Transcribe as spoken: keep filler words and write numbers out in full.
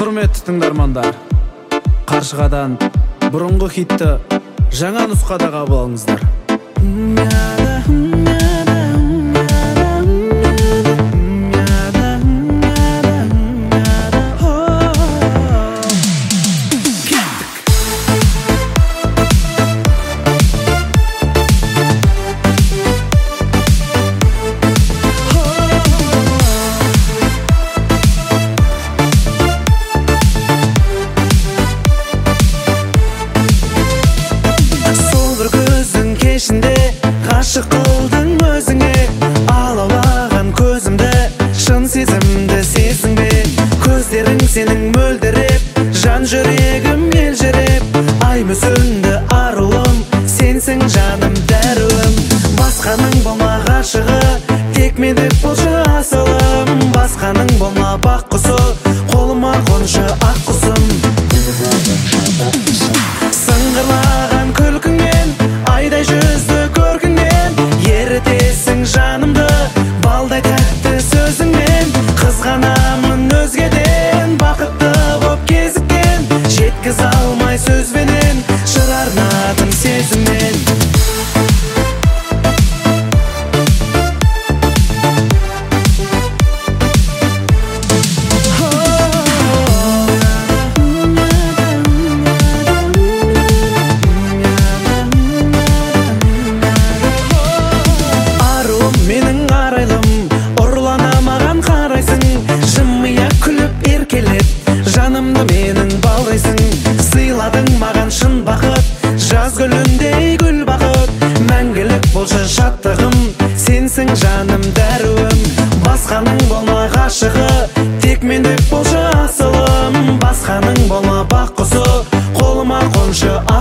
Құрметті тыңдармандар, Қаршығадан бұрынғы хитті жаңа нұсқада қабыл алыңыздар. Ғашық қылдың өзіңе, алаулаған көзімді, шын сезімді сездің бе? Көздерің сенің мөлдіреп, жан жүрегім елжіреп, ай мүсінді аруым, сенсің жаным дәруім. Басқаның болма ғашығы, тек мендік болшы асылым. Басқаның болма бақ құсы, қолыма қоншы ақ құсым. Сыңғырлаған күлкіңнен, айдай жүзді көркіңнен, ерітесің жанымды, балдай тәтті сөзіңмен. Қызғанамын өзгеден, бақытты боп кезіккен, жеткіз алмай сөзбенен, жыр арнадым сезіммен. Жанымды менің балдайсың, сыйладың маған шын бақыт, жаз гүліндей гүл бақыт. Мәңгілік болшы шаттығым, сенсің жаным дәруім. Басқаның болма ғашығы, тек мендік болшы асылым. Басқаның болма бақ құсы, қолыма қоншы